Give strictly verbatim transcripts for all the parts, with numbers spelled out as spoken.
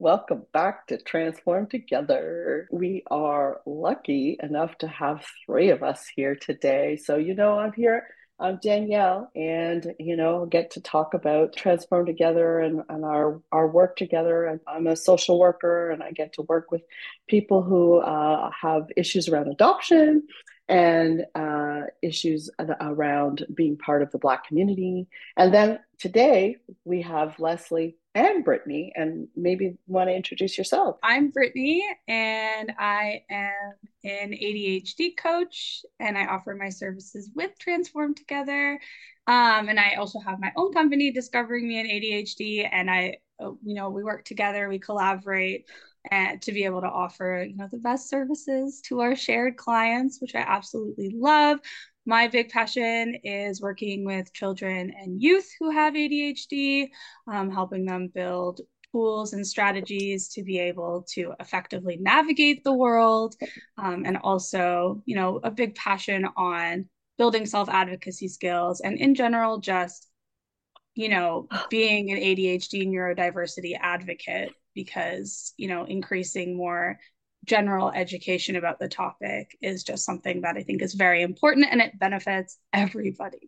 Welcome back to Transform Together. We are lucky enough to have three of us here today. So, you know, I'm here, I'm Danielle, and, you know, get to talk about Transform Together and, and our, our work together. And I'm a social worker, and I get to work with people who uh, have issues around adoption and uh, issues around being part of the Black community. And then today we have Leslie and Brittany, and maybe want to introduce yourself. I'm Brittany, and I am an A D H D coach, and I offer my services with Transform Together. Um, and I also have my own company, Discovering Me in A D H D, and I, uh, you know, we work together, we collaborate, and to be able to offer, you know, the best services to our shared clients, which I absolutely love. My big passion is working with children and youth who have A D H D, um, helping them build tools and strategies to be able to effectively navigate the world. Um, and also, you know, a big passion on building self-advocacy skills and in general, just, you know, being an A D H D neurodiversity advocate because, you know, increasing more general education about the topic is just something that I think is very important and it benefits everybody.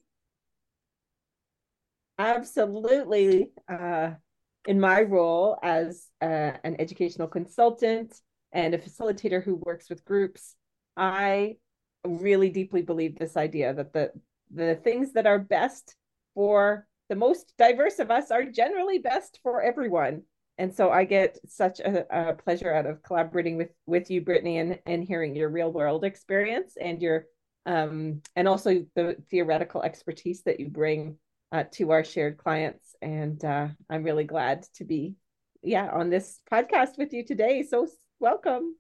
Absolutely. Uh, in my role as uh, an educational consultant and a facilitator who works with groups, I really deeply believe this idea that the the things that are best for the most diverse of us are generally best for everyone. And so I get such a, a pleasure out of collaborating with with you, Brittany, and and hearing your real world experience and your um and also the theoretical expertise that you bring uh, to our shared clients. And uh, I'm really glad to be, yeah, on this podcast with you today. So welcome.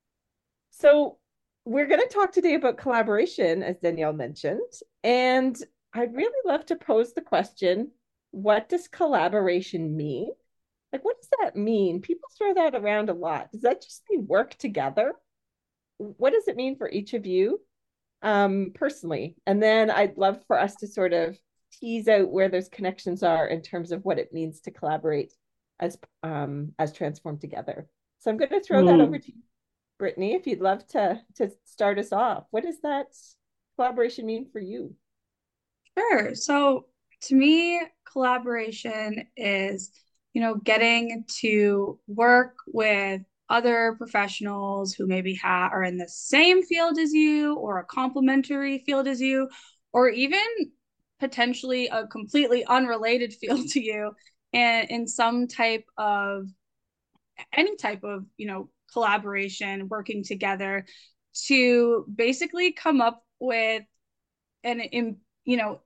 So we're going to talk today about collaboration, as Danielle mentioned. And I'd really love to pose the question, what does collaboration mean? Like, what does that mean? People throw that around a lot. Does that just mean work together? What does it mean for each of you um, personally? And then I'd love for us to sort of tease out where those connections are in terms of what it means to collaborate as um, as transform together. So I'm going to throw that over Mm. to you, Brittany, if you'd love to to start us off. What does that collaboration mean for you? Sure. So to me, collaboration is, you know, getting to work with other professionals who maybe ha are in the same field as you or a complementary field as you, or even potentially a completely unrelated field to you, and in some type of any type of, you know, collaboration, working together to basically come up with an, you know,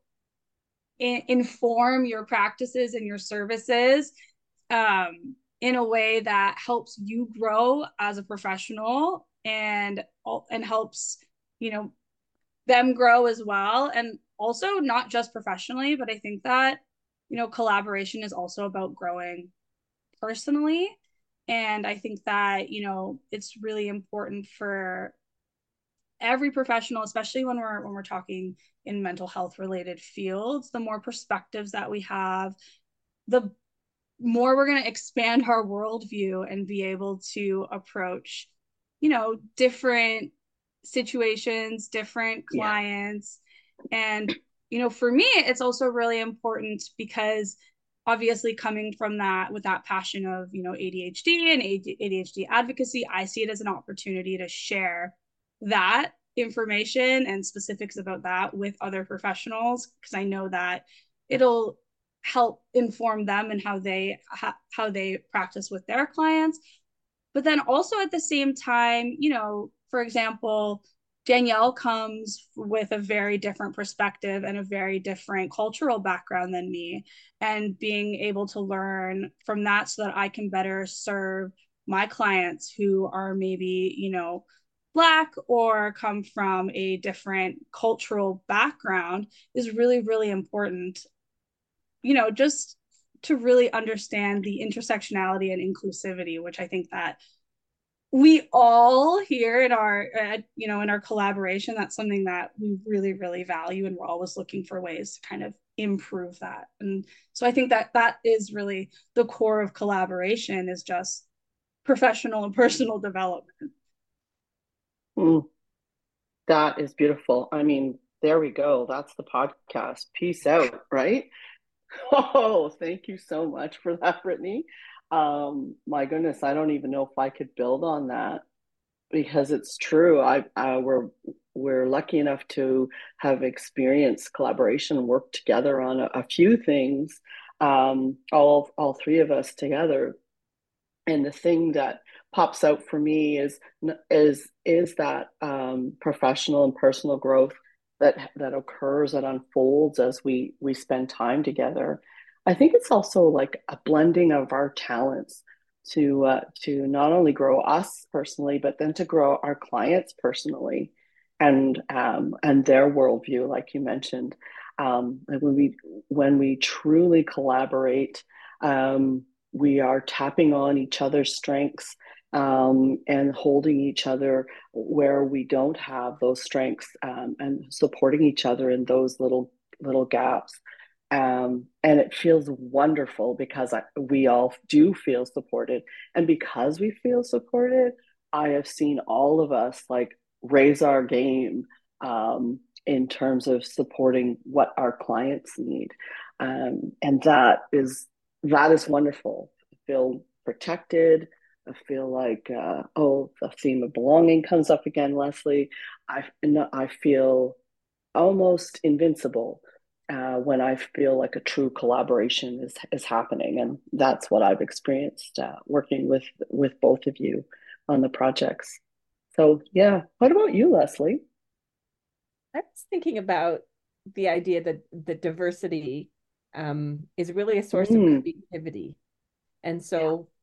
in, inform your practices and your services um, in a way that helps you grow as a professional and and helps, you know, them grow as well, and also not just professionally, but I think that, you know, collaboration is also about growing personally. And I think that, you know, it's really important for every professional, especially when we're when we're talking in mental health related fields, the more perspectives that we have, the more we're going to expand our worldview and be able to approach, you know, different situations, different Yeah. clients. And, you know, for me, it's also really important because obviously coming from that with that passion of, you know, A D H D and A D H D advocacy, I see it as an opportunity to share that information and specifics about that with other professionals because I know that it'll help inform them and how they ha- how they practice with their clients. But then also at the same time, you know, for example, Danielle comes with a very different perspective and a very different cultural background than me, and being able to learn from that so that I can better serve my clients who are maybe, you know, Black or come from a different cultural background is really, really important, you know, just to really understand the intersectionality and inclusivity, which I think that we all here in our, uh, you know, in our collaboration, that's something that we really, really value. And we're always looking for ways to kind of improve that. And so I think that that is really the core of collaboration is just professional and personal development. Mm, that is beautiful. I mean, there we go. That's the podcast. Peace out, right? Oh, thank you so much for that, Brittany. Um, my goodness, I don't even know if I could build on that because it's true. I, I we're we're lucky enough to have experienced collaboration, worked together on a, a few things, um, all all three of us together. And the thing that pops out for me is is is that um, professional and personal growth that that occurs, that unfolds as we we spend time together. I think it's also like a blending of our talents to uh, to not only grow us personally, but then to grow our clients personally, and um, and their worldview, like you mentioned. Um, and when we when we truly collaborate, um, we are tapping on each other's strengths, um, and holding each other where we don't have those strengths, um, and supporting each other in those little little gaps. Um, and it feels wonderful because I, we all do feel supported. And because we feel supported, I have seen all of us like raise our game, um, in terms of supporting what our clients need. Um, and that is that is wonderful. I feel protected. I feel like, uh, oh, the theme of belonging comes up again, Leslie. I, I feel almost invincible uh, when I feel like a true collaboration is is happening, and that's what I've experienced uh, working with with both of you on the projects. So, yeah. What about you, Leslie? I was thinking about the idea that the diversity um, is really a source of Mm, creativity. And yeah. so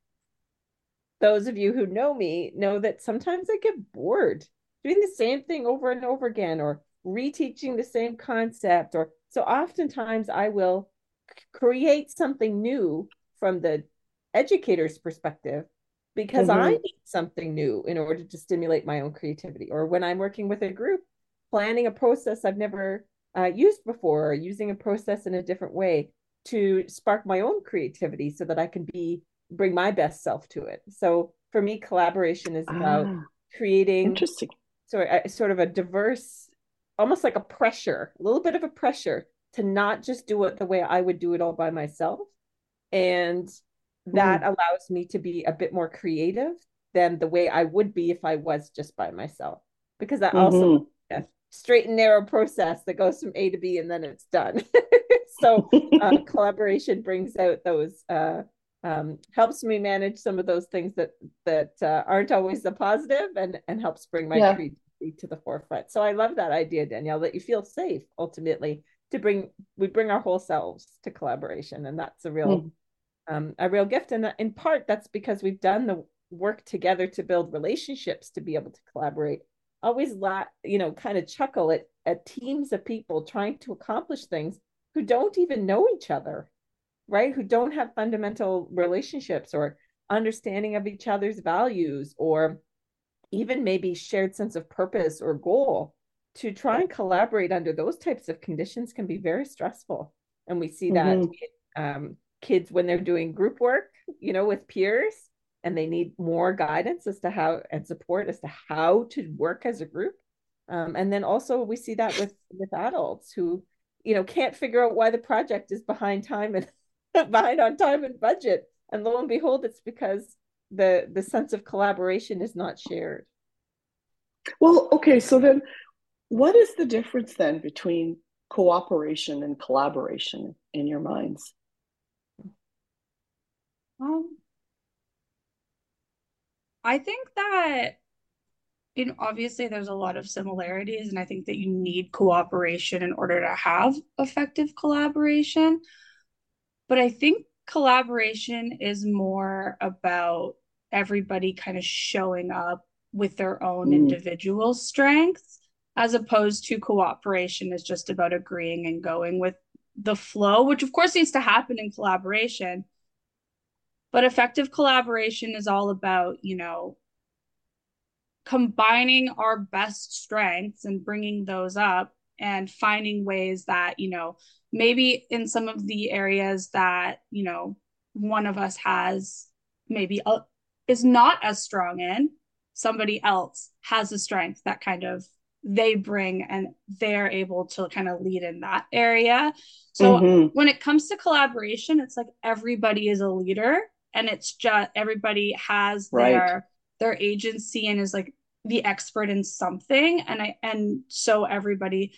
those of you who know me know that sometimes I get bored doing the same thing over and over again, or reteaching the same concept. Or so oftentimes I will create something new from the educator's perspective because I Mm-hmm. need something new in order to stimulate my own creativity. Or when I'm working with a group, planning a process I've never uh, used before, or using a process in a different way to spark my own creativity so that I can be bring my best self to it. So for me, collaboration is about Ah, creating interesting. sort of, sort of a diverse, almost like a pressure, a little bit of a pressure to not just do it the way I would do it all by myself. And that Mm, allows me to be a bit more creative than the way I would be if I was just by myself. Because I also mm-hmm. a straight and narrow process that goes from A to B and then it's done. So uh, collaboration brings out those uh, um, helps me manage some of those things that that uh, aren't always the positive, and and helps bring my Yeah. creativity to the forefront. So I love that idea, Danielle, that you feel safe ultimately to bring we bring our whole selves to collaboration, and that's a real Mm. um, a real gift. And in part, that's because we've done the work together to build relationships to be able to collaborate. Always, la- you know, kind of chuckle at at teams of people trying to accomplish things who don't even know each other, right? Who don't have fundamental relationships or understanding of each other's values, or even maybe shared sense of purpose or goal. To try and collaborate under those types of conditions can be very stressful. And we see that Mm-hmm. um, kids, when they're doing group work, you know, with peers, and they need more guidance as to how and support as to how to work as a group. Um, and then also we see that with with adults who, you know, can't figure out why the project is behind time and behind on time and budget. And lo and behold, it's because the the sense of collaboration is not shared. Well, okay, so then what is the difference then between cooperation and collaboration in your minds? Um, I think that, you know, obviously there's a lot of similarities, and I think that you need cooperation in order to have effective collaboration. But I think collaboration is more about everybody kind of showing up with their own Mm, individual strengths, as opposed to cooperation is just about agreeing and going with the flow, which of course needs to happen in collaboration. But effective collaboration is all about, you know, combining our best strengths and bringing those up and finding ways that, you know, maybe in some of the areas that, you know, one of us has maybe a, is not as strong in, somebody else has a strength that kind of they bring and they're able to kind of lead in that area. So Mm-hmm. when it comes to collaboration, it's like everybody is a leader, and it's just everybody has Right. their their agency and is like the expert in something. And I and so everybody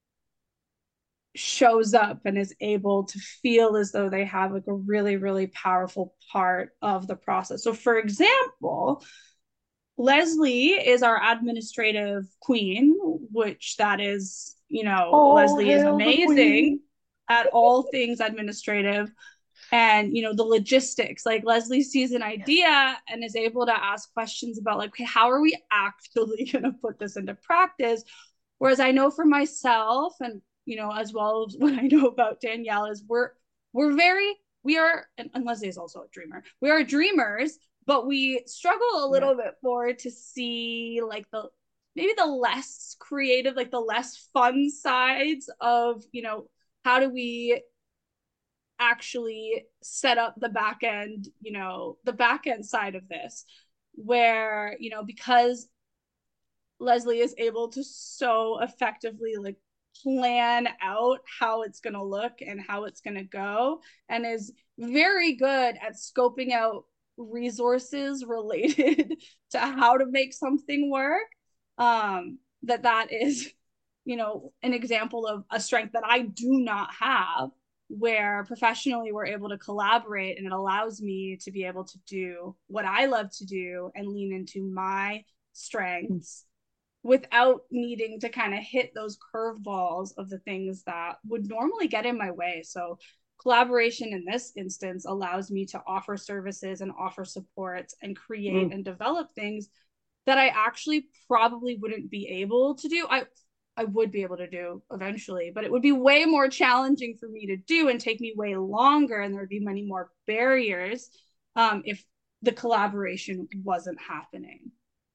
shows up and is able to feel as though they have like a really, really powerful part of the process. So for example, Leslie is our administrative queen, which that is, you know, Oh, Leslie is hail the amazing queen. at all things administrative and, you know, the logistics. Like Leslie sees an Yes. idea and is able to ask questions about like, okay, how are we actually going to put this into practice? Whereas I know for myself, and, you know, as well as what I know about Danielle, is we're, we're very, we are, and, and Leslie is also a dreamer. We are dreamers, but we struggle a Yeah. little bit more to see like the maybe the less creative, like the less fun sides of, you know, how do we actually set up the back end, you know, the back end side of this, where, you know, because Leslie is able to so effectively like plan out how it's going to look and how it's going to go, and is very good at scoping out resources related to how to make something work. Um, that that is, you know, an example of a strength that I do not have, where professionally we're able to collaborate and it allows me to be able to do what I love to do and lean into my strengths without needing to kind of hit those curveballs of the things that would normally get in my way. So collaboration in this instance allows me to offer services and offer supports and create Mm. and develop things that I actually probably wouldn't be able to do. I I would be able to do eventually, but it would be way more challenging for me to do and take me way longer, and there would be many more barriers um, if the collaboration wasn't happening.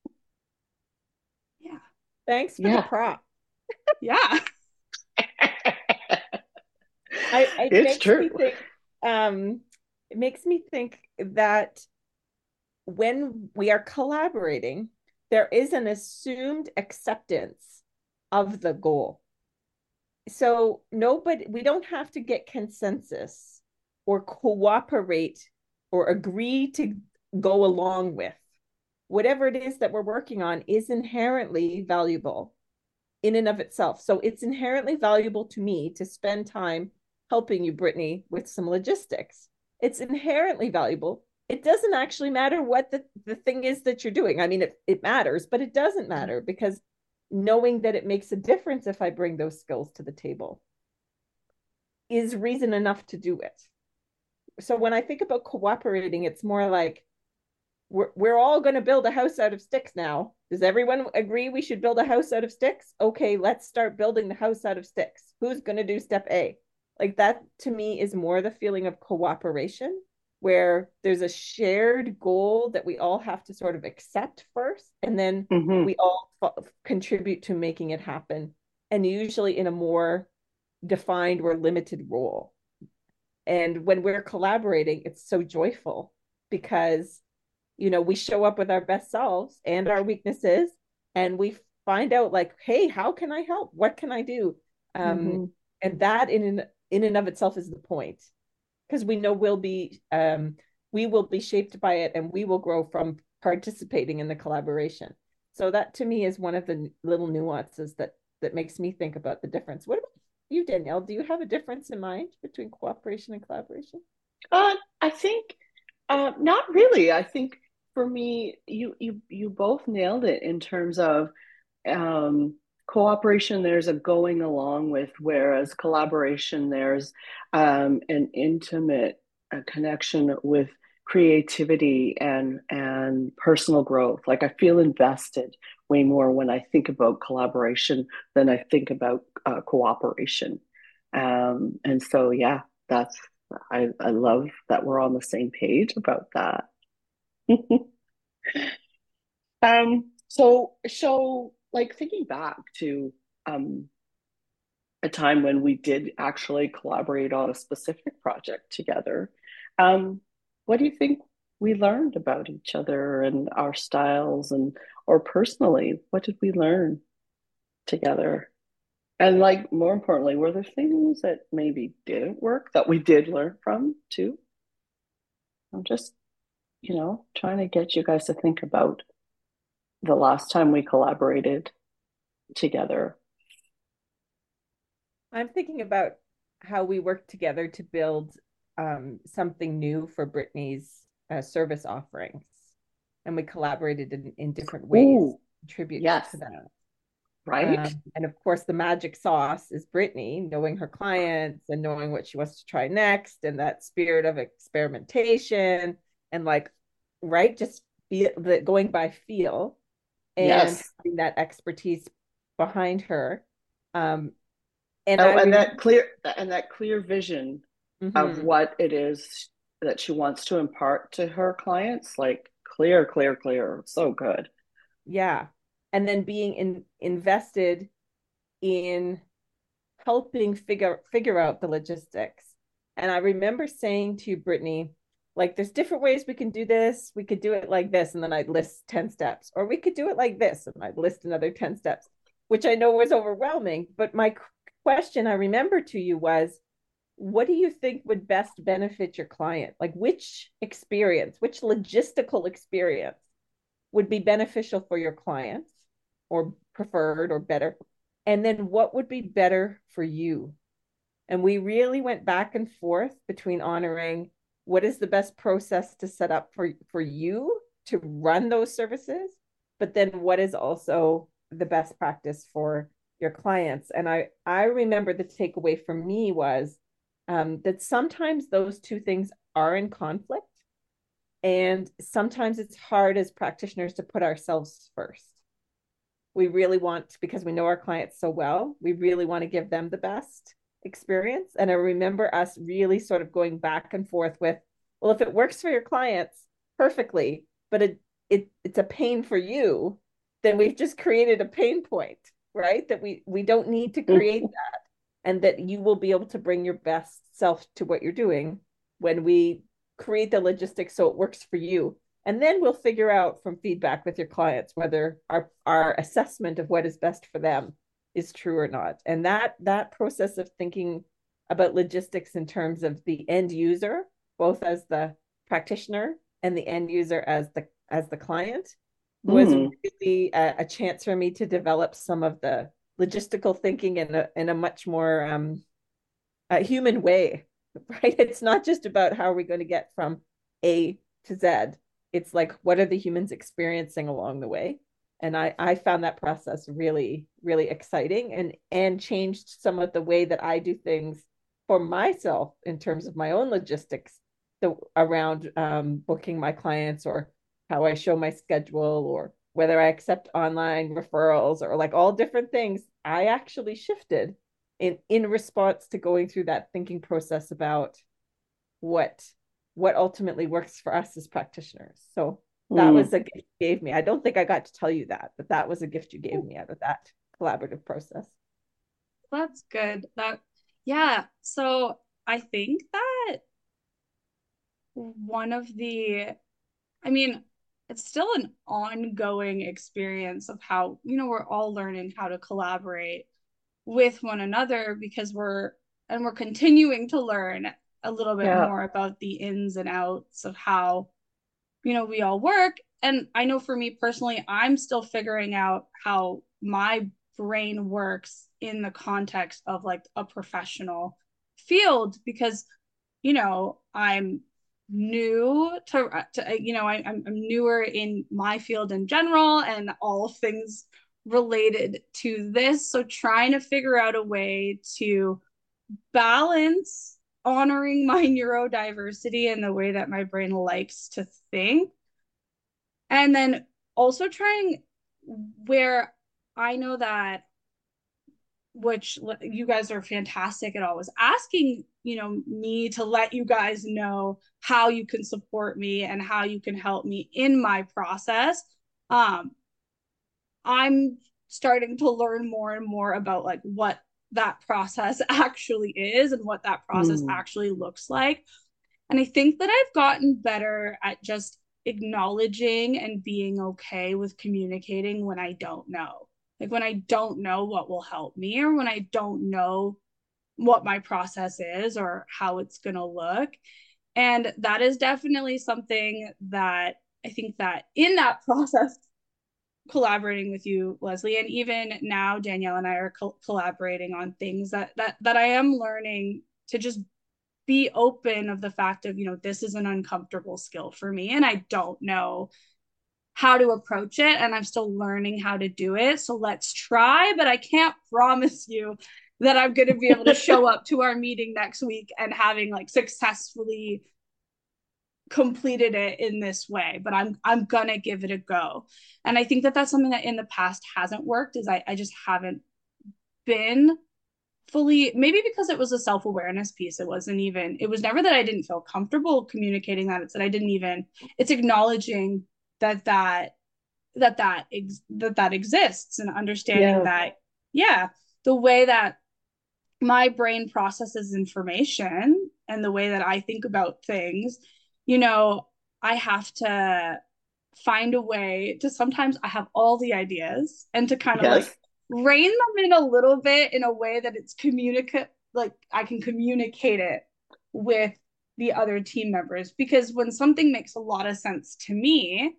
Yeah. Thanks for the Yeah. prop. Yeah. I, it It's makes me true. think, um, it makes me think that when we are collaborating, there is an assumed acceptance of the goal. So nobody, we don't have to get consensus or cooperate or agree to go along with. Whatever it is that we're working on is inherently valuable in and of itself. So it's inherently valuable to me to spend time helping you, Brittany, with some logistics. It's inherently valuable. It doesn't actually matter what the, the thing is that you're doing. I mean, it, it matters, but it doesn't matter because knowing that it makes a difference if I bring those skills to the table is reason enough to do it. So when I think about cooperating, it's more like we're, we're all going to build a house out of sticks now. Does everyone agree we should build a house out of sticks? Okay, let's start building the house out of sticks. Who's going to do step A? Like that to me is more the feeling of cooperation, where there's a shared goal that we all have to sort of accept first, and then Mm-hmm. we all f- contribute to making it happen, and usually in a more defined or limited role. And when we're collaborating, it's so joyful because, you know, we show up with our best selves and our weaknesses, and we find out like, hey, how can I help? What can I do? Um, Mm-hmm. and that in in and of itself is the point, because we know we'll be um, we will be shaped by it, and we will grow from participating in the collaboration. So that to me is one of the little nuances that that makes me think about the difference. What about you, Danielle? Do you have a difference in mind between cooperation and collaboration? Uh, I think uh, not really. I think for me, you you you both nailed it in terms of um, cooperation. There's a going along with, whereas collaboration, there's um, an intimate uh, connection with creativity and and personal growth. Like I feel invested way more when I think about collaboration than I think about uh, cooperation. Um, and so, yeah, that's I, I love that we're on the same page about that. um, so so like thinking back to um a time when we did actually collaborate on a specific project together. Um, what do you think? we learned about each other and our styles, and or personally, what did we learn together? And like more importantly, were there things that maybe didn't work that we did learn from too? I'm just, you know, trying to get you guys to think about the last time we collaborated together. I'm thinking about how we worked together to build um, something new for Brittany's uh, service offerings, and we collaborated in, in different ways to Ooh, contribute yes, to that. right? Um, and of course, the magic sauce is Brittany knowing her clients and knowing what she wants to try next, and that spirit of experimentation and like, right, just feel the going by feel and Yes. having that expertise behind her. Um, and Oh, I and remember, that clear and that clear vision of mm-hmm, what it is that she wants to impart to her clients, like clear, clear, clear. So good. yeah, and then being in, invested in helping figure figure out the logistics. And I remember saying to Brittany, like, there's different ways we can do this. We could do it like this, and then I'd list ten steps, or we could do it like this, and I'd list another ten steps, which I know was overwhelming. But my question I remember to you was, what do you think would best benefit your client? Like, which experience, which logistical experience would be beneficial for your clients or preferred or better? And then what would be better for you? And we really went back and forth between honoring what is the best process to set up for, for you to run those services, but then what is also the best practice for your clients. And I, I remember the takeaway for me was um, that sometimes those two things are in conflict. And sometimes it's hard as practitioners to put ourselves first. We really want, because we know our clients so well, we really want to give them the best experience. And I remember us really sort of going back and forth with, well, if it works for your clients perfectly, but it, it it's a pain for you, then we've just created a pain point, right? That we we don't need to create that, and that you will be able to bring your best self to what you're doing when we create the logistics so it works for you. And then we'll figure out from feedback with your clients whether our, our assessment of what is best for them is true or not. And that that process of thinking about logistics in terms of the end user, both as the practitioner and the end user as the as the client, was Mm. really a, a chance for me to develop some of the logistical thinking in a in a much more um, a human way, right? It's not just about how are we going to get from A to Z. It's like, what are the humans experiencing along the way? And I, I found that process really, really exciting, and and changed some of the way that I do things for myself in terms of my own logistics, the, around um, booking my clients, or how I show my schedule, or whether I accept online referrals, or like all different things. I actually shifted in in response to going through that thinking process about what what ultimately works for us as practitioners. So that was Mm. a gift you gave me. I don't think I got to tell you that, but that was a gift you gave me out of that collaborative process. That's good. That, yeah. So I think that one of the, I mean, it's still an ongoing experience of how, you know, we're all learning how to collaborate with one another, because we're, and we're continuing to learn a little bit Yeah. more about the ins and outs of how, you know, we all work. And I know for me personally, I'm still figuring out how my brain works in the context of like a professional field, because, you know, I'm new to, to you know, I, I'm, I'm newer in my field in general and all things related to this. So trying to figure out a way to balance honoring my neurodiversity and the way that my brain likes to think, and then also trying where I know that, which you guys are fantastic at always asking, you know, me to let you guys know how you can support me and how you can help me in my process. um I'm starting to learn more and more about like what that process actually is and what that process Mm. actually looks like. And I think that I've gotten better at just acknowledging and being okay with communicating when I don't know. Like when I don't know what will help me, or when I don't know what my process is or how it's going to look. And that is definitely something that I think that in that process, collaborating with you, Leslie, and even now Danielle and I are co- collaborating on things that that that I am learning to just be open of the fact of, you know, this is an uncomfortable skill for me and I don't know how to approach it and I'm still learning how to do it. So let's try, but I can't promise you that I'm going to be able to show up to our meeting next week and having like successfully completed it in this way, but I'm I'm gonna give it a go. And I think that that's something that in the past hasn't worked, is I, I just haven't been fully, maybe because it was a self-awareness piece. It wasn't even, it was never that I didn't feel comfortable communicating that. It's that I didn't even, it's acknowledging that that that that ex- that that exists and understanding Yeah. that, yeah, the way that my brain processes information and the way that I think about things, you know, I have to find a way to, sometimes I have all the ideas and to kind of like Yes. rein them in a little bit in a way that it's communicate, like I can communicate it with the other team members. Because when something makes a lot of sense to me,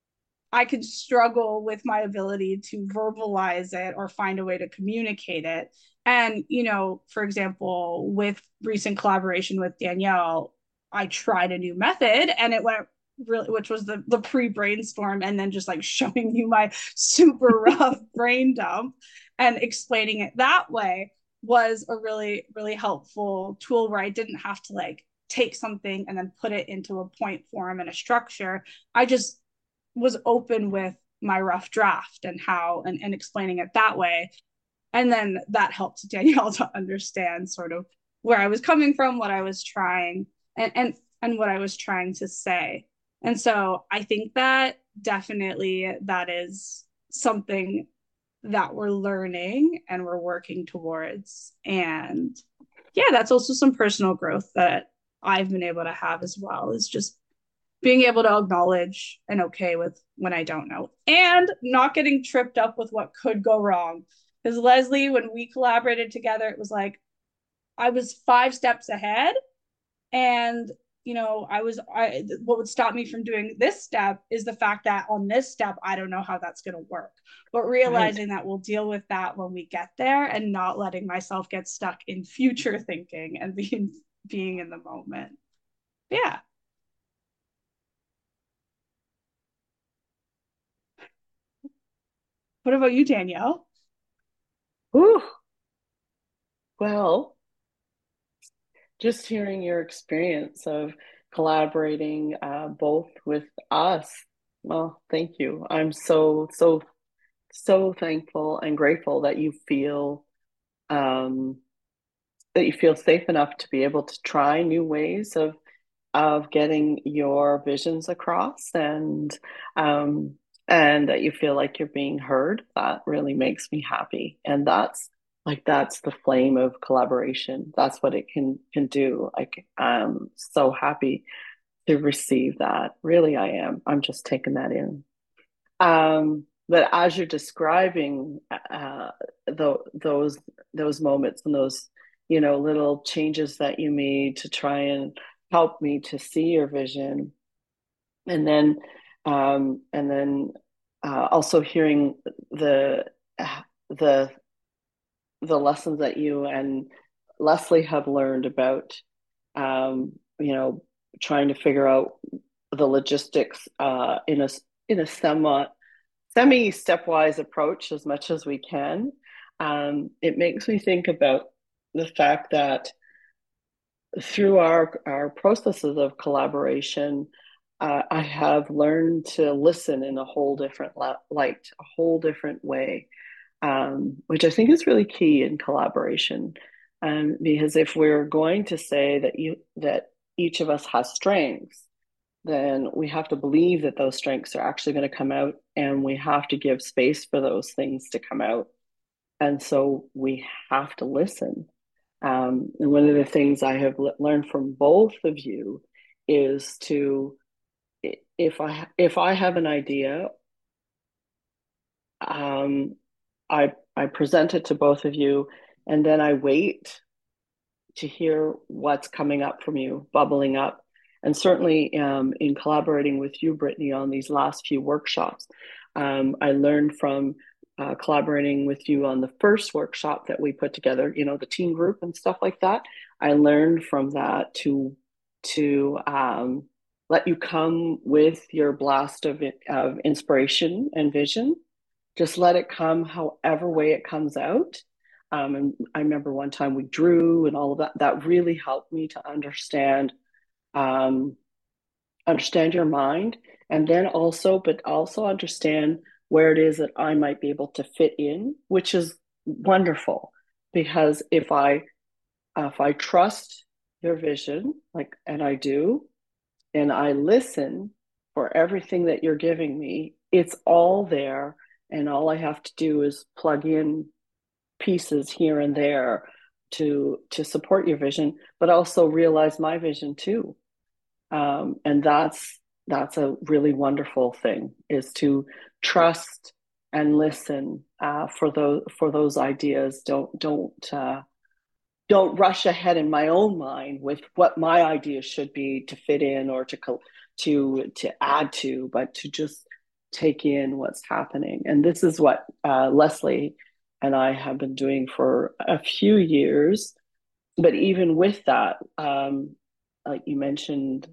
I could struggle with my ability to verbalize it or find a way to communicate it. And, you know, for example, with recent collaboration with Danielle, I tried a new method and it went really, which was the, the pre brainstorm, and then just like showing you my super rough brain dump and explaining it that way was a really, really helpful tool where I didn't have to like take something and then put it into a point form and a structure. I just was open with my rough draft and how, and, and explaining it that way. And then that helped Danielle to understand sort of where I was coming from, what I was trying, and and and what I was trying to say. And so I think that definitely that is something that we're learning and we're working towards. And yeah, that's also some personal growth that I've been able to have as well, is just being able to acknowledge and okay with when I don't know, and not getting tripped up with what could go wrong. Because Leslie, when we collaborated together, it was like I was five steps ahead, and you know, I was I what would stop me from doing this step is the fact that on this step I don't know how that's going to work. But Right. realizing that we'll deal with that when we get there, and not letting myself get stuck in future thinking and being being in the moment. Yeah. What about you, Danielle? Ooh, well, just hearing your experience of collaborating uh, both with us. Well, thank you. I'm so, so, so thankful and grateful that you feel um, that you feel safe enough to be able to try new ways of of getting your visions across, and um, and that you feel like you're being heard. That really makes me happy, and that's like that's the flame of collaboration. That's what it can can do. Like I'm so happy to receive that. Really, I am. I'm just taking that in. Um, but as you're describing uh, the, those those moments and those, you know, little changes that you made to try and help me to see your vision, and then um, and then uh, also hearing the the the lessons that you and Leslie have learned about, um, you know, trying to figure out the logistics uh, in a in a semi semi stepwise approach as much as we can. Um, it makes me think about the fact that through our our processes of collaboration, uh, I have learned to listen in a whole different light, a whole different way, um, which I think is really key in collaboration. Um, because if we're going to say that you that each of us has strengths, then we have to believe that those strengths are actually going to come out, and we have to give space for those things to come out. And so we have to listen. Um, and one of the things I have learned from both of you is to, if I if I have an idea, um, I I present it to both of you, and then I wait to hear what's coming up from you, bubbling up. And certainly um, in collaborating with you, Brittany, on these last few workshops, um, I learned from uh, collaborating with you on the first workshop that we put together, you know, the team group and stuff like that. I learned from that to to um, let you come with your blast of, of inspiration and vision. Just let it come however way it comes out. Um, and I remember one time we drew and all of that. That really helped me to understand um, understand your mind, and then also, but also understand where it is that I might be able to fit in, which is wonderful. Because if I uh, if I trust your vision, like, and I do, and I listen for everything that you're giving me, it's all there, and all I have to do is plug in pieces here and there to to support your vision, but also realize my vision too. Um, and that's that's a really wonderful thing, is to trust and listen uh, for those for those ideas. Don't don't uh, don't rush ahead in my own mind with what my ideas should be to fit in or to to to add to, but to just take in what's happening. And this is what uh, Leslie and I have been doing for a few years. But even with that, um, like you mentioned,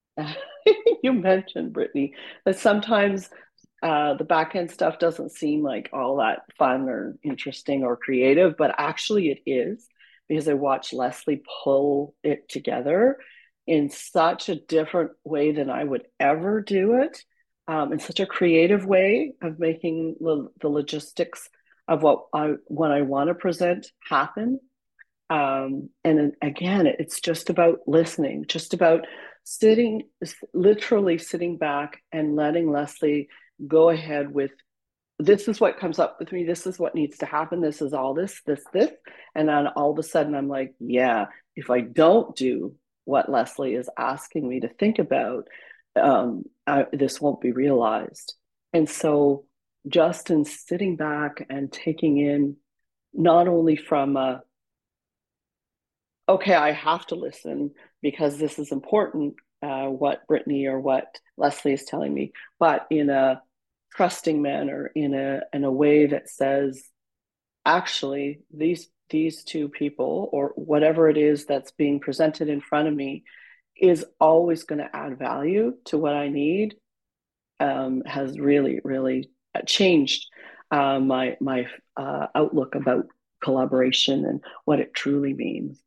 you mentioned, Brittany, that sometimes uh, the back end stuff doesn't seem like all that fun or interesting or creative, but actually it is, because I watched Leslie pull it together in such a different way than I would ever do it, um, in such a creative way of making the, the logistics of what I what I want to present happen. Um, and again, it's just about listening, just about sitting, literally sitting back and letting Leslie go ahead with, this is what comes up with me. This is what needs to happen. This is all this, this, this. And then all of a sudden I'm like, yeah, if I don't do what Leslie is asking me to think about, um, I, this won't be realized. And so just in sitting back and taking in, not only from a, okay, I have to listen because this is important, uh, what Brittany or what Leslie is telling me, but in a trusting manner, in a in a way that says, actually, these these two people or whatever it is that's being presented in front of me is always going to add value to what I need, um, has really, really changed uh, my my uh, outlook about collaboration and what it truly means.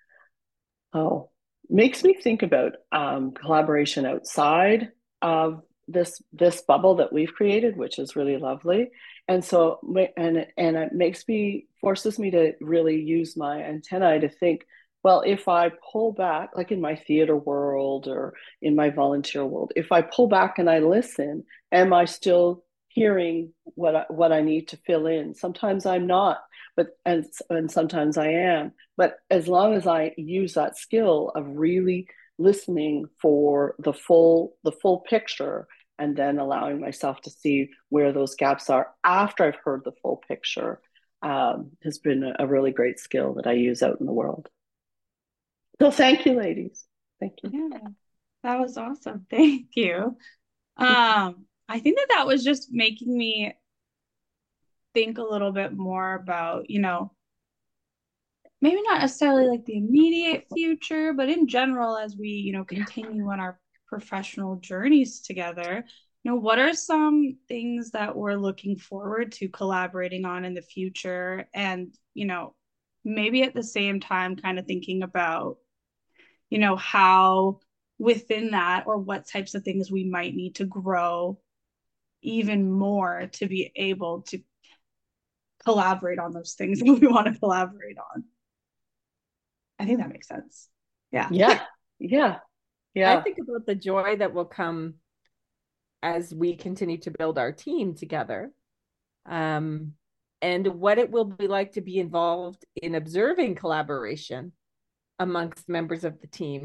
Oh, makes me think about um, collaboration outside of this this bubble that we've created, which is really lovely. And so, and and it makes me forces me to really use my antennae to think, well, if I pull back, like in my theater world or in my volunteer world, if I pull back and I listen, am I still hearing what I, what I need to fill in? Sometimes I'm not, but and and sometimes I am. But as long as I use that skill of really listening for the full the full picture, and then allowing myself to see where those gaps are after I've heard the full picture, um, has been a really great skill that I use out in the world. So thank you, ladies. Thank you. Yeah, that was awesome. Thank you. Um, I think that that was just making me think a little bit more about, you know, maybe not necessarily like the immediate future, but in general, as we, you know, continue on our professional journeys together, you know, what are some things that we're looking forward to collaborating on in the future? And, you know, maybe at the same time, kind of thinking about, you know, how within that or what types of things we might need to grow even more to be able to collaborate on those things that we want to collaborate on. I think that makes sense. Yeah. Yeah. Yeah. Yeah. I think about the joy that will come as we continue to build our team together, um, and what it will be like to be involved in observing collaboration amongst members of the team.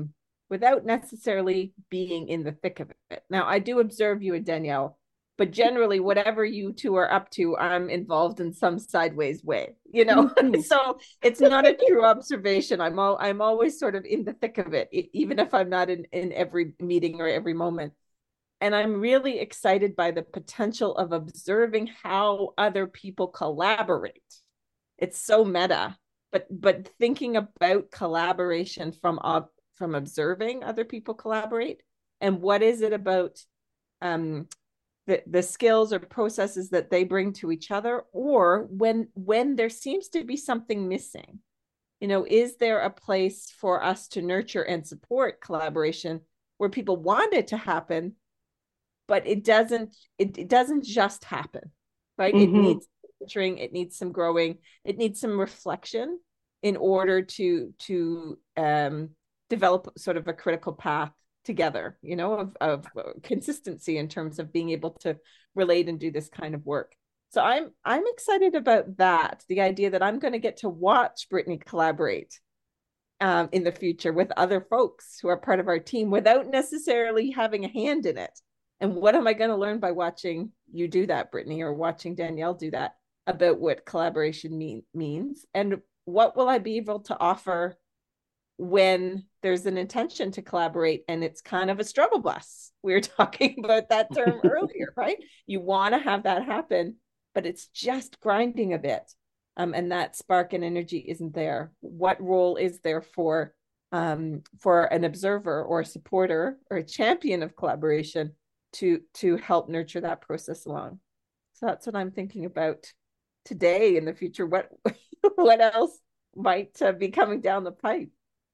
without necessarily being in the thick of it. Now, I do observe you and Danielle, but generally, whatever you two are up to, I'm involved in some sideways way, you know. Mhm. So it's not a true observation. I'm all I'm always sort of in the thick of it, e- even if I'm not in in every meeting or every moment. And I'm really excited by the potential of observing how other people collaborate. It's so meta, but but thinking about collaboration from ob- from observing other people collaborate, and what is it about um the, the skills or processes that they bring to each other, or when when there seems to be something missing, you know, is there a place for us to nurture and support collaboration where people want it to happen, but it doesn't it, it doesn't just happen, right? It Mhm. needs nurturing, it needs some growing, it needs some reflection in order to to um develop sort of a critical path together, you know, of, of consistency in terms of being able to relate and do this kind of work. So i'm i'm excited about that, the idea that I'm going to get to watch Brittany collaborate um, in the future with other folks who are part of our team without necessarily having a hand in it. And what am I going to learn by watching you do that, Brittany, or watching Danielle do that, about what collaboration mean, means? And what will I be able to offer when there's an intention to collaborate and it's kind of a struggle bus? We were talking about that term earlier, right? You want to have that happen, but it's just grinding a bit. Um, and that spark and energy isn't there. What role is there for um, for an observer or a supporter or a champion of collaboration to to help nurture that process along? So that's what I'm thinking about today. In the future, what what else might uh, be coming down the pipe?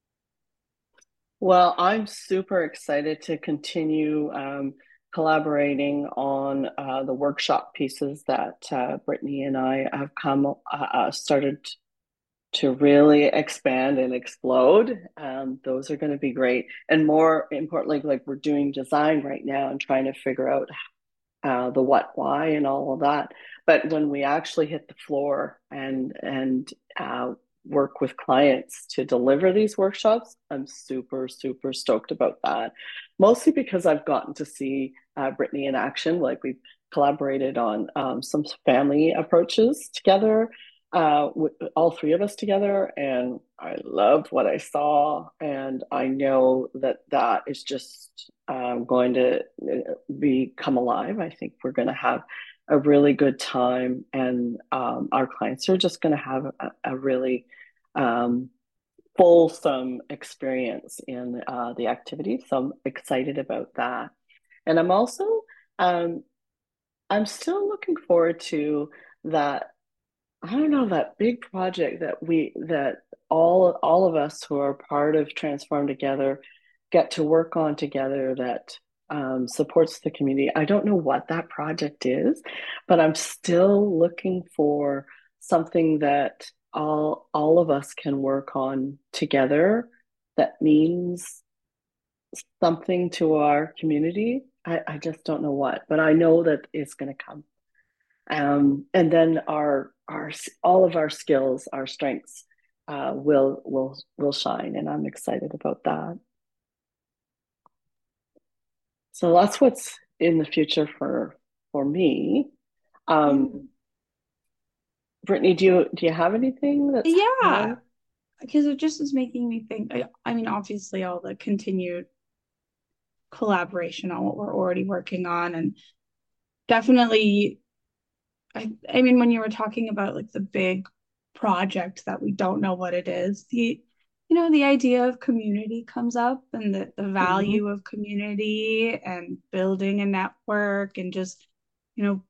Well, I'm super excited to continue um, collaborating on uh, the workshop pieces that uh, Brittany and I have come uh, uh, started to really expand and explode. Um, those are going to be great. And more importantly, like we're doing design right now and trying to figure out uh, the what, why, and all of that. But when we actually hit the floor and and uh, work with clients to deliver these workshops, I'm super super stoked about that. Mostly because I've gotten to see uh, Brittany in action. Like we've collaborated on um, some family approaches together, uh, with all three of us together, and I loved what I saw, and I know that that is just um, going to uh, become alive. I think we're going to have a really good time, and um, our clients are just going to have a, a really um, fulsome experience in uh, the activity. So I'm excited about that, and I'm also um, I'm still looking forward to that. I don't know, that big project that we that all all of us who are part of Transform Together get to work on together, that um, supports the community. I don't know what that project is, but I'm still looking for something that all all of us can work on together that means something to our community. I, I just don't know what, but I know that it's going to come. Um, and then our our all of our skills, our strengths, uh, will will will shine, and I'm excited about that. So that's what's in the future for for me. Yeah. Um, Brittany, do you do you have anything that's Yeah, happening? because it just is making me think. I, I mean, obviously, all the continued collaboration on what we're already working on, and definitely, I, I mean, when you were talking about like the big project that we don't know what it is, the, you know, the idea of community comes up, and the, the Mm-hmm. value of community and building a network and just, you know,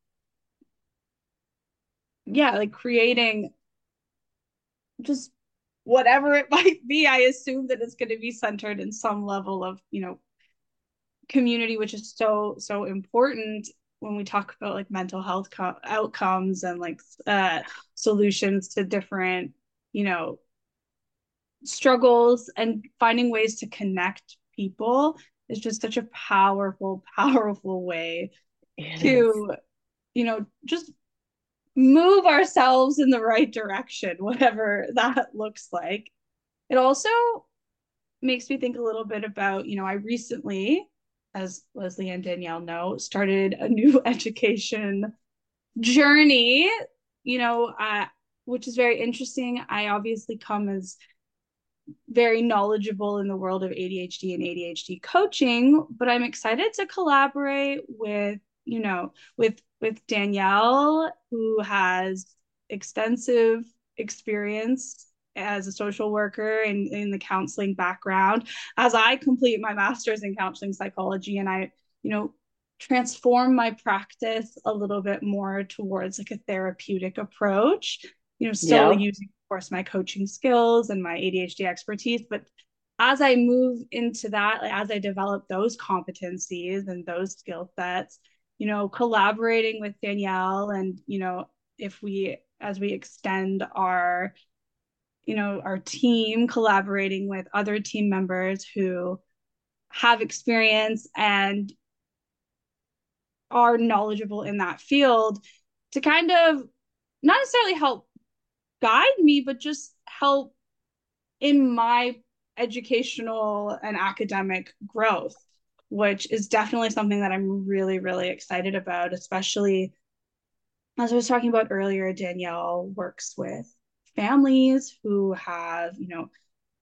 yeah, like creating just whatever it might be. I assume that it's going to be centered in some level of, you know, community, which is so, so important when we talk about like mental health co- outcomes and like uh, solutions to different, you know, struggles, and finding ways to connect people is just such a powerful, powerful way It is. to, you know, just move ourselves in the right direction, whatever that looks like. It also makes me think a little bit about, you know, I recently, as Leslie and Danielle know, started a new education journey, you know, uh, which is very interesting. I obviously come as very knowledgeable in the world of A D H D and A D H D coaching, but I'm excited to collaborate with, you know, with with Danielle, who has extensive experience as a social worker and in, in the counseling background, as I complete my master's in counseling psychology and I, you know, transform my practice a little bit more towards like a therapeutic approach, you know, still Yeah. using, of course, my coaching skills and my A D H D expertise. But as I move into that, like, as I develop those competencies and those skill sets, you know, collaborating with Danielle and, you know, if we, as we extend our, you know, our team, collaborating with other team members who have experience and are knowledgeable in that field to kind of not necessarily help guide me, but just help in my educational and academic growth, which is definitely something that I'm really, really excited about, especially as I was talking about earlier. Danielle works with families who have, you know,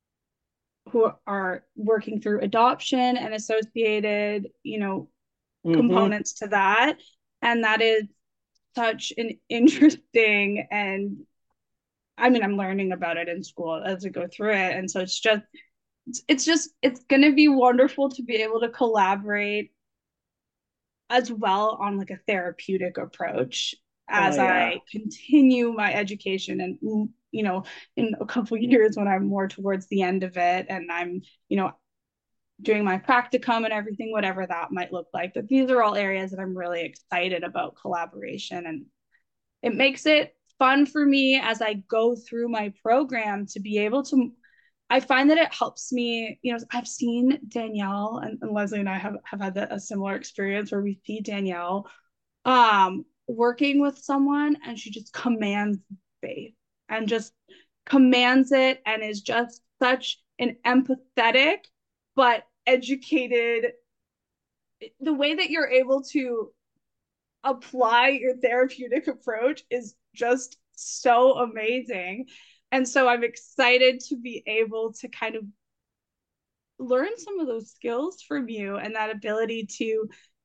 who are working through adoption and associated, you know, Mm-hmm. components to that. And that is such an interesting and I mean, I'm learning about it in school as I go through it. And so it's just, it's, it's just, it's going to be wonderful to be able to collaborate as well on like a therapeutic approach Oh as yeah. I continue my education and, you know, in a couple of years when I'm more towards the end of it and I'm, you know, doing my practicum and everything, whatever that might look like. But these are all areas that I'm really excited about collaboration, and it makes it fun for me as I go through my program to be able to. I find that it helps me, you know, I've seen Danielle and, and Leslie and I have, have had the, a similar experience where we see Danielle um, working with someone and she just commands faith and just commands it and is just such an empathetic but educated. The way that you're able to apply your therapeutic approach is just so amazing. And so I'm excited to be able to kind of learn some of those skills from you and that ability to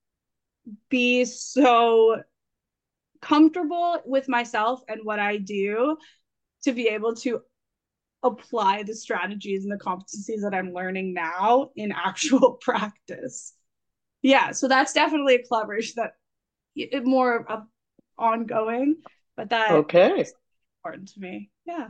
be so comfortable with myself and what I do to be able to apply the strategies and the competencies that I'm learning now in actual practice. Yeah, so that's definitely a collaboration that it more of ongoing, but that Okay. is important to me. Yeah.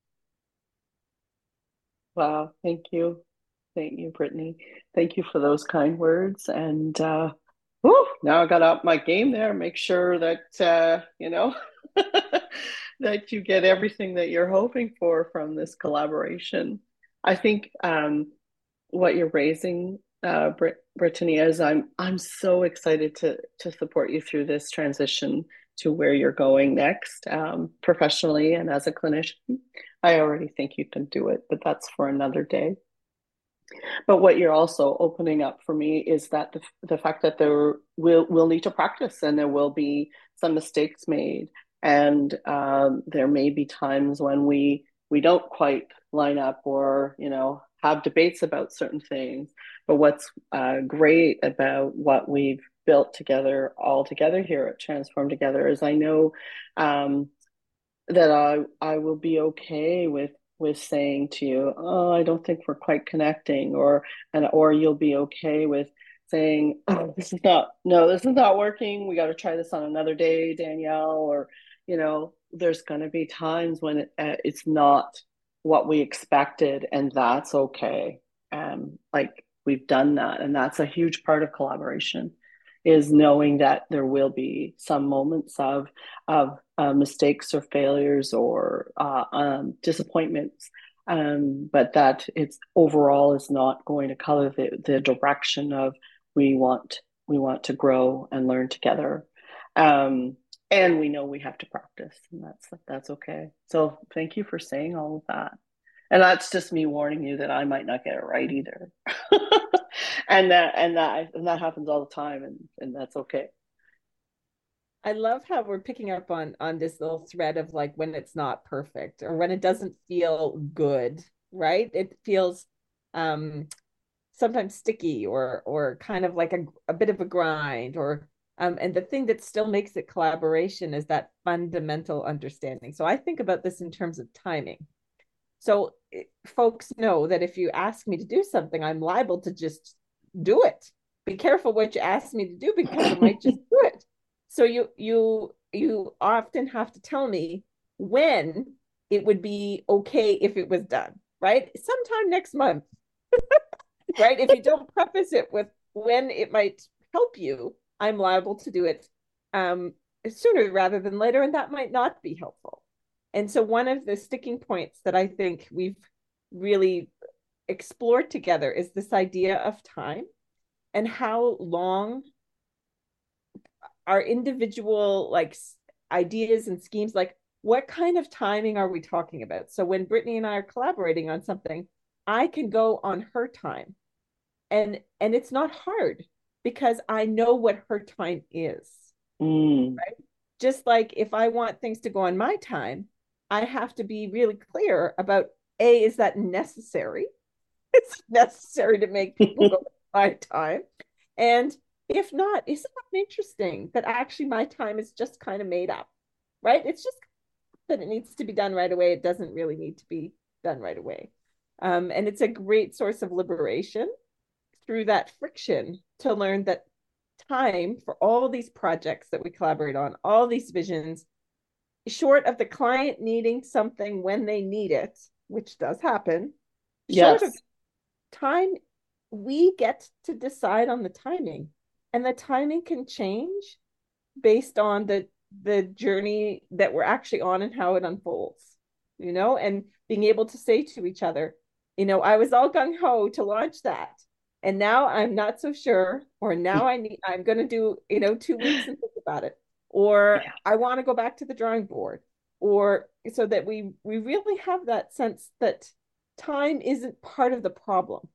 Wow. Thank you. Thank you, Brittany. Thank you for those kind words. And uh, whew, now I got up my game there. Make sure that uh, you know that you get everything that you're hoping for from this collaboration. I think um, what you're raising, uh, Brit- Brittany, is I'm I'm so excited to to support you through this transition to where you're going next, um, professionally and as a clinician. I already think you can do it, but that's for another day. But what you're also opening up for me is that the, the fact that there will will need to practice and there will be some mistakes made, and um, there may be times when we we don't quite line up or you know have debates about certain things. But what's uh, great about what we've built together all together here at Transform Together is I know um, that I I will be okay with with saying to you, oh, I don't think we're quite connecting, or and or you'll be okay with saying, oh, this is not no, this is not working. We got to try this on another day, Danielle, or you know, there's going to be times when it, uh, it's not what we expected, and that's okay. Um, like we've done that, and that's a huge part of collaboration, is knowing that there will be some moments of of uh, mistakes or failures or uh, um, disappointments, um, but that it's overall is not going to color the, the direction of we want we want to grow and learn together. Um, and we know we have to practice, and that's that's okay. So thank you for saying all of that. And that's just me warning you that I might not get it right either. and that and that and that happens all the time, and and that's okay. I love how we're picking up on on this little thread of like when it's not perfect or when it doesn't feel good, right? It feels um sometimes sticky or or kind of like a, a bit of a grind or um and the thing that still makes it collaboration is that fundamental understanding. So I think about this in terms of timing. So it, folks know that if you ask me to do something, I'm liable to just do it. Be careful what you ask me to do because I might just do it. So you you you often have to tell me when it would be okay if it was done, right? Sometime next month, right? If you don't preface it with when it might help you, I'm liable to do it um, sooner rather than later, and that might not be helpful. And so, one of the sticking points that I think we've really explored together is this idea of time and how long our individual like ideas and schemes, like what kind of timing are we talking about? So, when Brittany and I are collaborating on something, I can go on her time and and it's not hard because I know what her time is. Mm. Just like if I want things to go on my time, I have to be really clear about a is that necessary? It's necessary to make people go on my time, and if not, isn't that interesting that actually my time is just kind of made up, right? It's just that it needs to be done right away. It doesn't really need to be done right away, um, and it's a great source of liberation through that friction to learn that time for all these projects that we collaborate on, all these visions, short of the client needing something when they need it, which does happen, short of Yes. time, we get to decide on the timing. And the timing can change based on the the journey that we're actually on and how it unfolds, you know, and being able to say to each other, you know, I was all gung ho to launch that. And now I'm not so sure, or now I need, I'm going to do, you know, two weeks and think about it, or Yeah. I want to go back to the drawing board, or so that we, we really have that sense that time isn't part of the problem.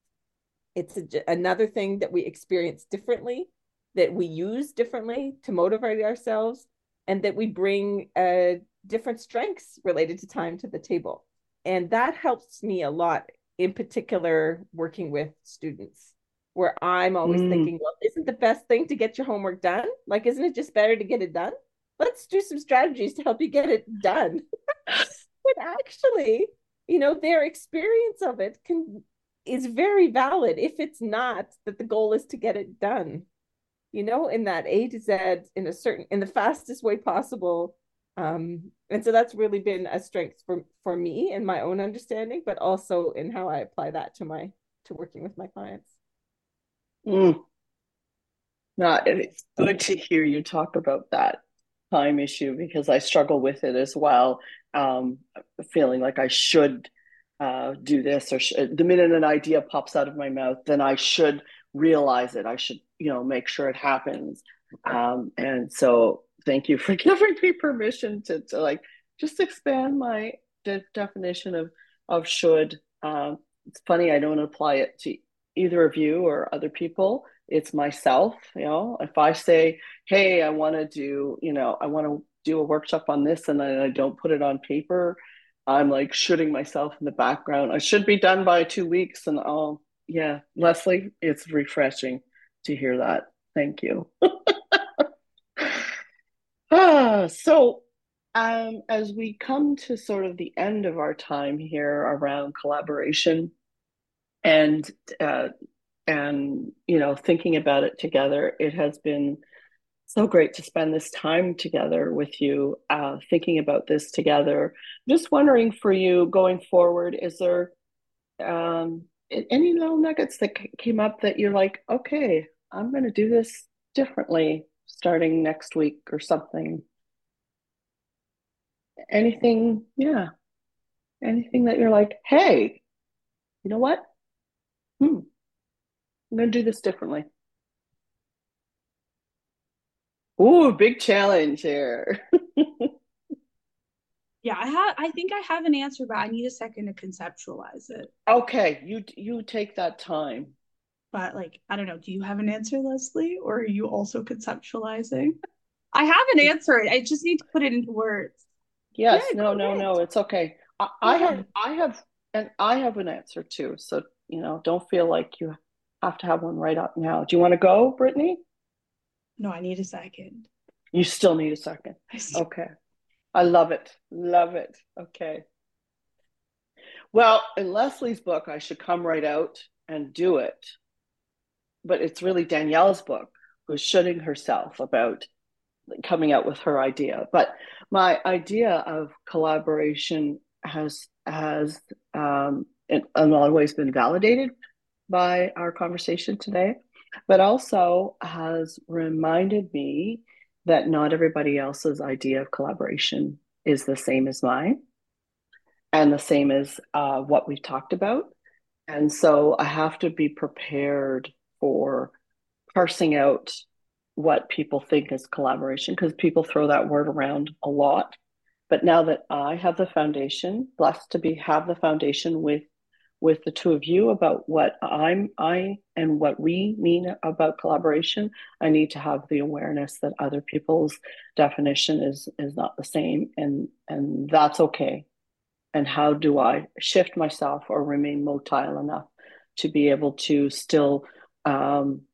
It's a, another thing that we experience differently, that we use differently to motivate ourselves, and that we bring uh, different strengths related to time to the table. And that helps me a lot, in particular, working with students, where I'm always Mm. thinking, well, isn't the best thing to get your homework done? Like, isn't it just better to get it done? Let's do some strategies to help you get it done. But actually, you know, their experience of it can is very valid if it's not that the goal is to get it done, you know, in that A to Z in a certain in the fastest way possible. Um, and so that's really been a strength for for me in my own understanding, but also in how I apply that to my to working with my clients. Mm. No, it's good to hear you talk about that time issue because I struggle with it as well. Um, feeling like I should uh, do this, or sh- the minute an idea pops out of my mouth, then I should realize it. I should, you know, make sure it happens. Um, and so, thank you for giving me permission to, to like just expand my de- definition of of should. Um, it's funny I don't apply it to either of you or other people. It's myself. You know, if I say, hey, I want to do, you know, I want to do a workshop on this and then I don't put it on paper, I'm like shooting myself in the background. I should be done by two weeks. And oh, yeah, Leslie, it's refreshing to hear that. Thank you. ah, so, um, as we come to sort of the end of our time here around collaboration and uh, and you know thinking about it together, it has been so great to spend this time together with you, uh, thinking about this together. Just wondering for you going forward, is there um, any little nuggets that came up that you're like, okay, I'm going to do this differently starting next week or something? Anything? Yeah. Anything that you're like, hey, you know what? Hmm, I'm going to do this differently. Ooh, big challenge here. Yeah, I have I think I have an answer, but I need a second to conceptualize it. Okay, you you take that time. But like, I don't know, do you have an answer, Leslie? Or are you also conceptualizing? I have an answer. I just need to put it into words. Yeah, Yes, go no, no, ahead. no, it's okay. I, Go I have ahead. I have and I have an answer too. So, you know, don't feel like you have to have one right up now. Do you want to go, Brittany? No, I need a second. You still need a second. I still... Okay. I love it. Love it. Okay. Well, in Leslie's book, I should come right out and do it. But it's really Danielle's book who's shooting herself about coming out with her idea. But my idea of collaboration has has um, in, in a lot of ways been validated by our conversation today, but also has reminded me that not everybody else's idea of collaboration is the same as mine and the same as uh, what we've talked about. And so I have to be prepared for parsing out what people think is collaboration because people throw that word around a lot. But now that I have the foundation, blessed to be have the foundation with with the two of you about what I'm I and what we mean about collaboration, I need to have the awareness that other people's definition is is not the same, and and that's okay. And how do I shift myself or remain motile enough to be able to still um,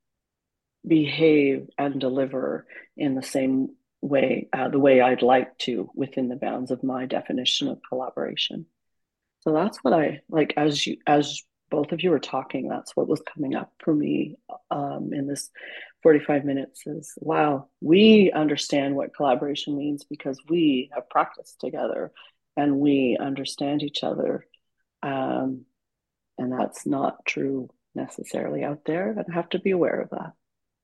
behave and deliver in the same way, uh, the way I'd like to within the bounds of my definition of collaboration. So that's what I like as you as both of you were talking, that's what was coming up for me um, in this forty-five minutes is wow, we understand what collaboration means because we have practiced together and we understand each other. Um, and that's not true necessarily out there. And I have to be aware of that.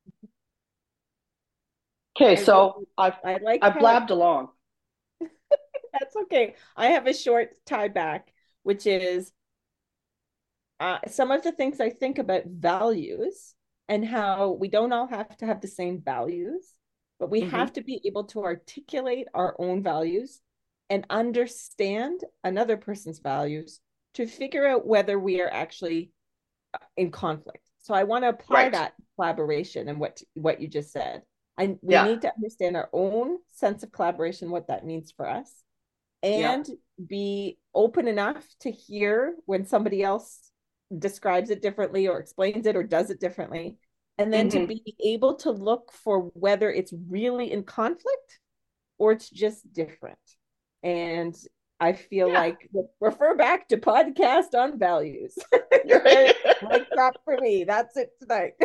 Okay, I really, so I've I like I've how blabbed along. that's okay. I have a short tie back, which is uh, some of the things I think about values and how we don't all have to have the same values, but we Mm-hmm. have to be able to articulate our own values and understand another person's values to figure out whether we are actually in conflict. So I want to apply Right. that collaboration and what what you just said. And we Yeah. need to understand our own sense of collaboration, what that means for us, Yeah. and be open enough to hear when somebody else describes it differently or explains it or does it differently. And then to Mm-hmm. be able to look for whether it's really in conflict or it's just different. And I feel Yeah. like refer back to podcast on values. Right. Like that for me. That's it tonight.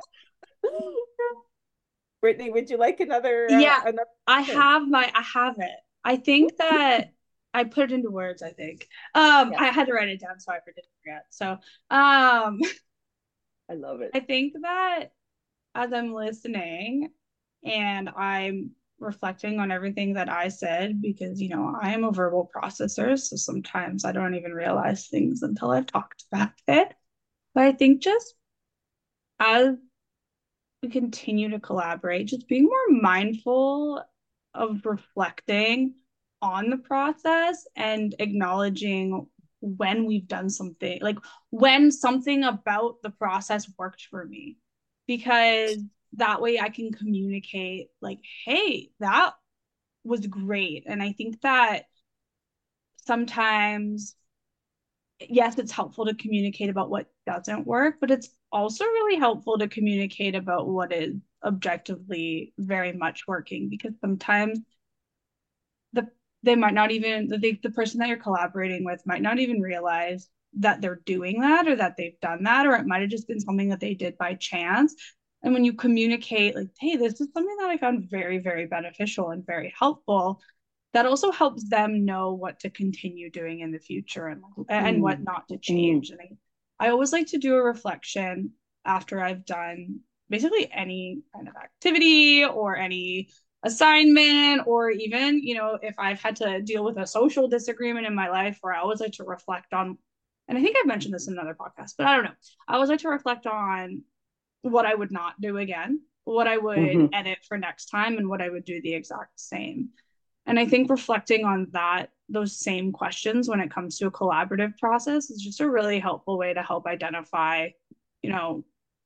Brittany, would you like another uh, Yeah, another I hint? have my I have it. I think that I put it into words, I think. Um, Yes. I had to write it down so I didn't forget. So, um, I love it. I think that as I'm listening and I'm reflecting on everything that I said, because, you know, I am a verbal processor. So sometimes I don't even realize things until I've talked about it. But I think just as we continue to collaborate, just being more mindful of reflecting on the process and acknowledging when we've done something, like when something about the process worked for me, because that way I can communicate, like, hey, that was great. And I think that sometimes, yes, it's helpful to communicate about what doesn't work, but it's also really helpful to communicate about what is objectively very much working, because sometimes the they might not even the, the person that you're collaborating with might not even realize that they're doing that or that they've done that, or it might have just been something that they did by chance. And when you communicate, like, hey, this is something that I found very, very beneficial and very helpful, that also helps them know what to continue doing in the future, and and what Mm. not to Mm. change. And I, I always like to do a reflection after I've done basically any kind of activity or any assignment, or even, you know, if I've had to deal with a social disagreement in my life, where I always like to reflect on, and I think I've mentioned this in another podcast, but I don't know. I always like to reflect on what I would not do again, what I would Mm-hmm. edit for next time, and what I would do the exact same. And I think reflecting on that, those same questions when it comes to a collaborative process is just a really helpful way to help identify, you know,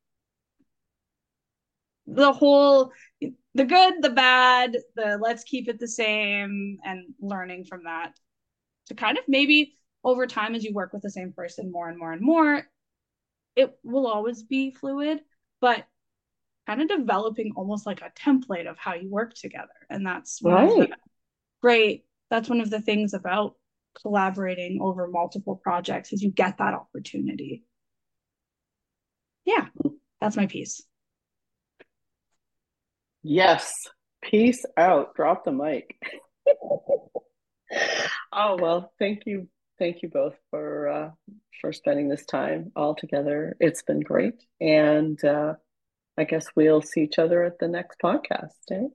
the whole, the good, the bad, the let's keep it the same, and learning from that to kind of maybe over time, as you work with the same person more and more and more, it will always be fluid, but kind of developing almost like a template of how you work together. And that's one of the Right. great, that's one of the things about collaborating over multiple projects is you get that opportunity. Yeah, that's my piece. Yes. Peace out. Drop the mic. Oh, well, thank you. Thank you both for uh, for spending this time all together. It's been great. And uh, I guess we'll see each other at the next podcast. Eh?